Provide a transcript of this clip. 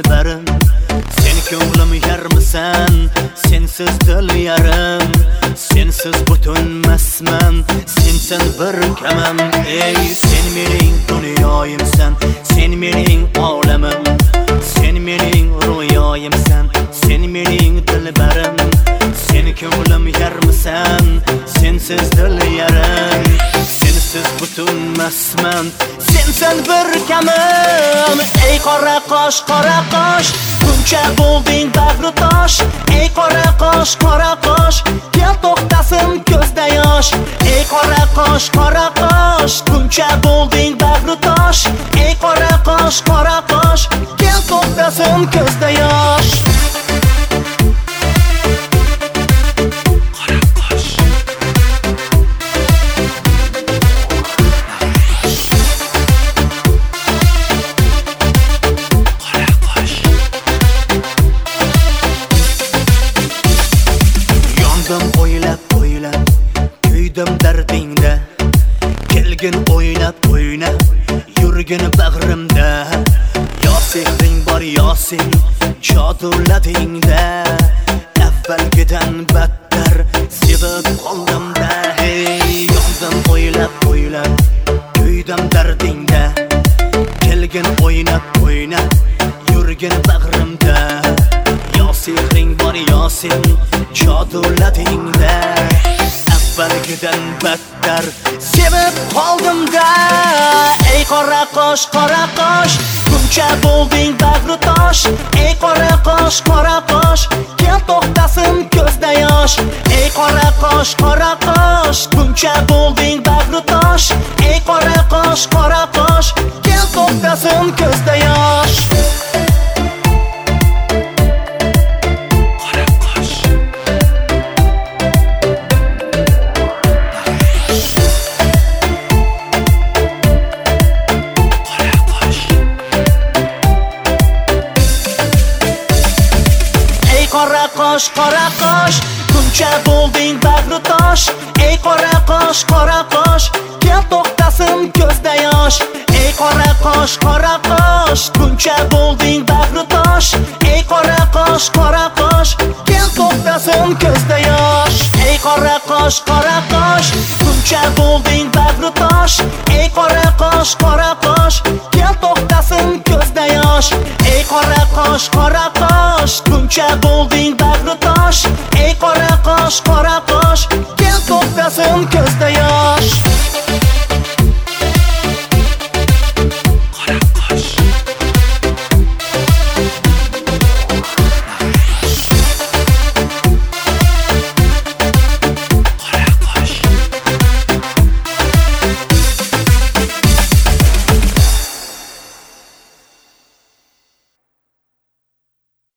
dilbarim. Sen ko'nglim yarmisan, sensiz dil yarim. Sensiz butunmasman, sensan bir kamam. Ey sen mening dunyoyimsan, sen mening olamim. Sen mening ro'yoyimsan, sen mening dilbarim. Sen ko'nglim yarmisan, sensiz dil yarim. Sensiz butunmasman, sensan bir kamam. Ey qora qosh, buncha bo'lding bag'ri tosh. Ey qora qosh, kel to'xtasin ko'zda yosh. Ey qora qosh, buncha bo'lding bag'ri tosh. Ey qora qosh, kel to'xtasin ko'zda yosh. O'ylab, kuydim dardingda. Kelgin o'ynab, yurgin bag'rimda. Yo sehring bor, yo sen joduladingda. Avvalgidan battar sevib qoldimda. Hey, yondim o'ylab, kuydim dardingda. Kelgin o'ynab, yurgin bag'rimda. Yo sehring bor, yo sen joduladingda. Avvalgidan battar sevib qoldimda. Ey qora qosh, buncha bo'lding bag'ri tosh. Ey qora qosh, kel to'xtasin ko'zda yosh. Ey qora qosh, buncha bo'lding bag'ri tosh. Ey qora qosh, kel to'xtasin ko'zda yosh. Qora qosh, buncha bo'lding bag'ri tosh. Ey qora qosh, kel to'xtasin ko'zda yosh. Ey qora qosh, buncha bo'lding bag'ri tosh. Ey qora qosh, kel to'xtasin ko'zda yosh. Ey qora qosh, buncha bo'lding bag'ri tosh. Ey qora qosh, kel to'xtasin ko'zda yosh. Ey qora qosh, buncha bo'lding bag'ri tosh. Ey qora qosh, kel to'xtasin ko'zda yosh.